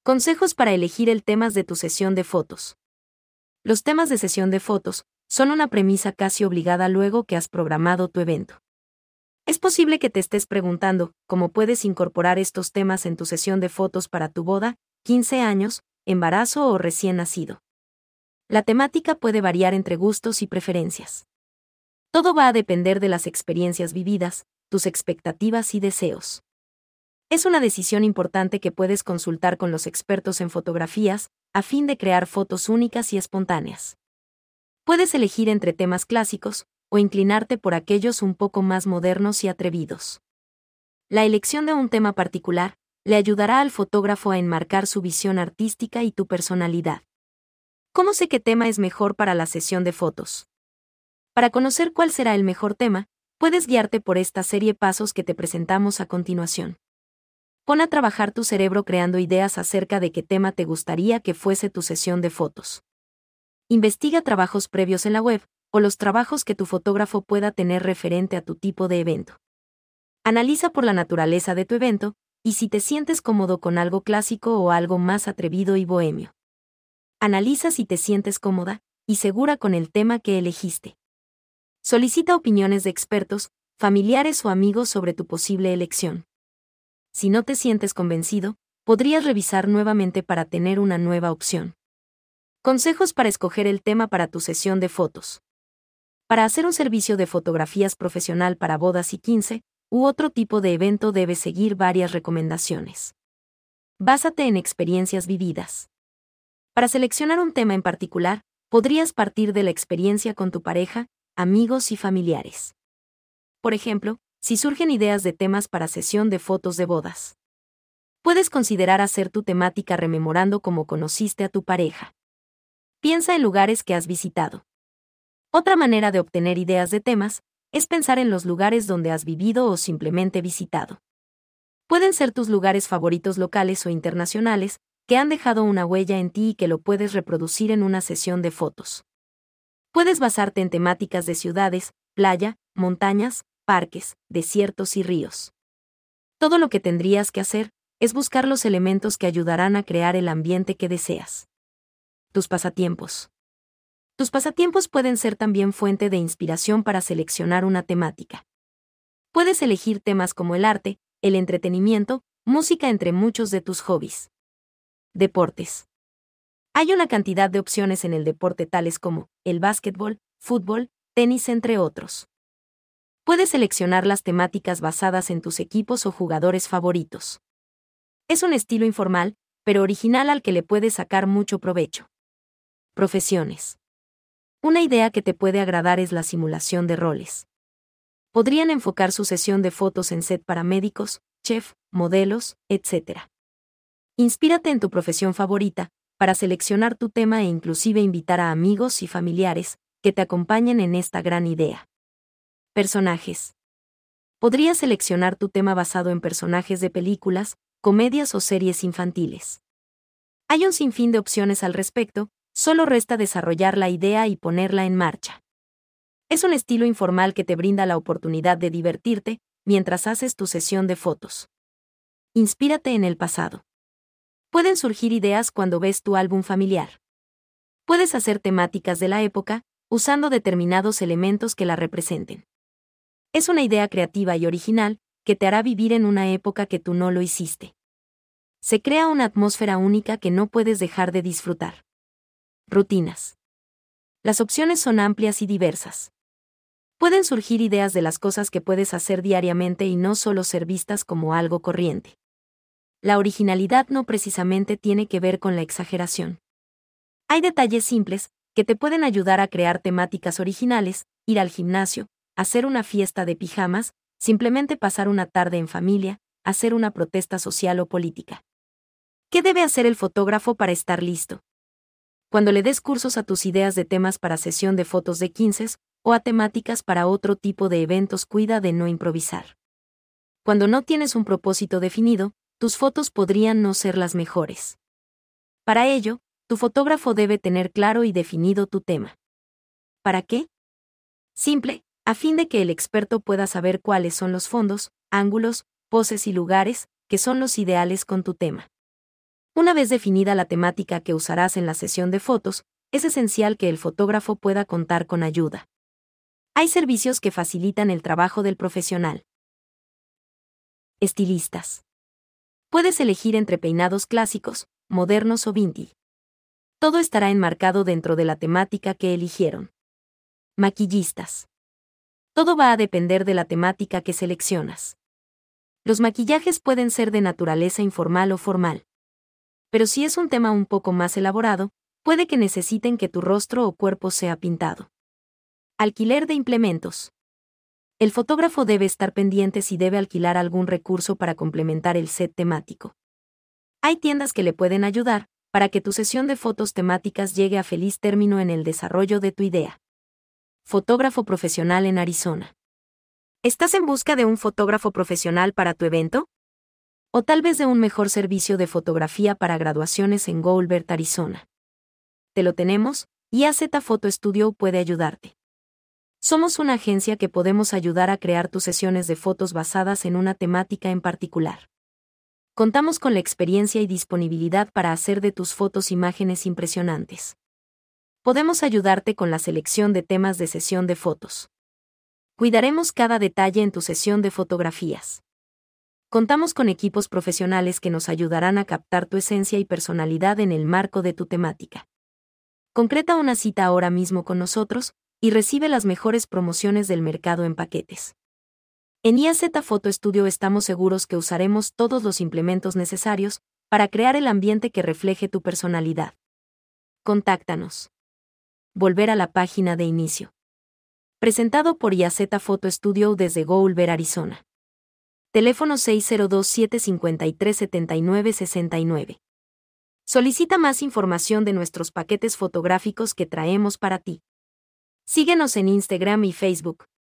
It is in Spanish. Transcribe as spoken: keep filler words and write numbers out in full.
Consejos para elegir el tema de tu sesión de fotos. Los temas de sesión de fotos son una premisa casi obligada luego que has programado tu evento. Es posible que te estés preguntando cómo puedes incorporar estos temas en tu sesión de fotos para tu boda, quince años, embarazo o recién nacido. La temática puede variar entre gustos y preferencias. Todo va a depender de las experiencias vividas, tus expectativas y deseos. Es una decisión importante que puedes consultar con los expertos en fotografías, a fin de crear fotos únicas y espontáneas. Puedes elegir entre temas clásicos, o inclinarte por aquellos un poco más modernos y atrevidos. La elección de un tema particular le ayudará al fotógrafo a enmarcar su visión artística y tu personalidad. ¿Cómo sé qué tema es mejor para la sesión de fotos? Para conocer cuál será el mejor tema, puedes guiarte por esta serie de pasos que te presentamos a continuación. Pon a trabajar tu cerebro creando ideas acerca de qué tema te gustaría que fuese tu sesión de fotos. Investiga trabajos previos en la web, o los trabajos que tu fotógrafo pueda tener referente a tu tipo de evento. Analiza por la naturaleza de tu evento, y si te sientes cómodo con algo clásico o algo más atrevido y bohemio. Analiza si te sientes cómoda y segura con el tema que elegiste. Solicita opiniones de expertos, familiares o amigos sobre tu posible elección. Si no te sientes convencido, podrías revisar nuevamente para tener una nueva opción. Consejos para escoger el tema para tu sesión de fotos. Para hacer un servicio de fotografías profesional para bodas y quince, u otro tipo de evento debes seguir varias recomendaciones. Básate en experiencias vividas. Para seleccionar un tema en particular, podrías partir de la experiencia con tu pareja, amigos y familiares. Por ejemplo, si surgen ideas de temas para sesión de fotos de bodas. Puedes considerar hacer tu temática rememorando cómo conociste a tu pareja. Piensa en lugares que has visitado. Otra manera de obtener ideas de temas es pensar en los lugares donde has vivido o simplemente visitado. Pueden ser tus lugares favoritos locales o internacionales, que han dejado una huella en ti y que lo puedes reproducir en una sesión de fotos. Puedes basarte en temáticas de ciudades, playa, montañas, parques, desiertos y ríos. Todo lo que tendrías que hacer es buscar los elementos que ayudarán a crear el ambiente que deseas. Tus pasatiempos. Tus pasatiempos pueden ser también fuente de inspiración para seleccionar una temática. Puedes elegir temas como el arte, el entretenimiento, música entre muchos de tus hobbies. Deportes. Hay una cantidad de opciones en el deporte tales como el básquetbol, fútbol, tenis entre otros. Puedes seleccionar las temáticas basadas en tus equipos o jugadores favoritos. Es un estilo informal, pero original al que le puedes sacar mucho provecho. Profesiones. Una idea que te puede agradar es la simulación de roles. Podrían enfocar su sesión de fotos en set para médicos, chef, modelos, etcétera. Inspírate en tu profesión favorita, para seleccionar tu tema e inclusive invitar a amigos y familiares que te acompañen en esta gran idea. Personajes. Podrías seleccionar tu tema basado en personajes de películas, comedias o series infantiles. Hay un sinfín de opciones al respecto, solo resta desarrollar la idea y ponerla en marcha. Es un estilo informal que te brinda la oportunidad de divertirte mientras haces tu sesión de fotos. Inspírate en el pasado. Pueden surgir ideas cuando ves tu álbum familiar. Puedes hacer temáticas de la época, usando determinados elementos que la representen. Es una idea creativa y original, que te hará vivir en una época que tú no lo hiciste. Se crea una atmósfera única que no puedes dejar de disfrutar. Rutinas. Las opciones son amplias y diversas. Pueden surgir ideas de las cosas que puedes hacer diariamente y no solo ser vistas como algo corriente. La originalidad no precisamente tiene que ver con la exageración. Hay detalles simples, que te pueden ayudar a crear temáticas originales, ir al gimnasio, hacer una fiesta de pijamas, simplemente pasar una tarde en familia, hacer una protesta social o política. ¿Qué debe hacer el fotógrafo para estar listo? Cuando le des cursos a tus ideas de temas para sesión de fotos de quince o a temáticas para otro tipo de eventos, cuida de no improvisar. Cuando no tienes un propósito definido, tus fotos podrían no ser las mejores. Para ello, tu fotógrafo debe tener claro y definido tu tema. ¿Para qué? Simple, a fin de que el experto pueda saber cuáles son los fondos, ángulos, poses y lugares, que son los ideales con tu tema. Una vez definida la temática que usarás en la sesión de fotos, es esencial que el fotógrafo pueda contar con ayuda. Hay servicios que facilitan el trabajo del profesional. Estilistas. Puedes elegir entre peinados clásicos, modernos o vintage. Todo estará enmarcado dentro de la temática que eligieron. Maquillistas. Todo va a depender de la temática que seleccionas. Los maquillajes pueden ser de naturaleza informal o formal. Pero si es un tema un poco más elaborado, puede que necesiten que tu rostro o cuerpo sea pintado. Alquiler de implementos. El fotógrafo debe estar pendiente si debe alquilar algún recurso para complementar el set temático. Hay tiendas que le pueden ayudar para que tu sesión de fotos temáticas llegue a feliz término en el desarrollo de tu idea. Fotógrafo profesional en Arizona. ¿Estás en busca de un fotógrafo profesional para tu evento? O tal vez de un mejor servicio de fotografía para graduaciones en Goldberg, Arizona. Te lo tenemos, y A Z Photo Studio puede ayudarte. Somos una agencia que podemos ayudar a crear tus sesiones de fotos basadas en una temática en particular. Contamos con la experiencia y disponibilidad para hacer de tus fotos imágenes impresionantes. Podemos ayudarte con la selección de temas de sesión de fotos. Cuidaremos cada detalle en tu sesión de fotografías. Contamos con equipos profesionales que nos ayudarán a captar tu esencia y personalidad en el marco de tu temática. Concreta una cita ahora mismo con nosotros y recibe las mejores promociones del mercado en paquetes. En I A Z Photo Studio estamos seguros que usaremos todos los implementos necesarios para crear el ambiente que refleje tu personalidad. Contáctanos. Volver a la página de inicio. Presentado por I A Z Photo Studio desde Goldberg, Arizona. Teléfono seis cero dos siete cinco tres siete nueve seis nueve. Solicita más información de nuestros paquetes fotográficos que traemos para ti. Síguenos en Instagram y Facebook,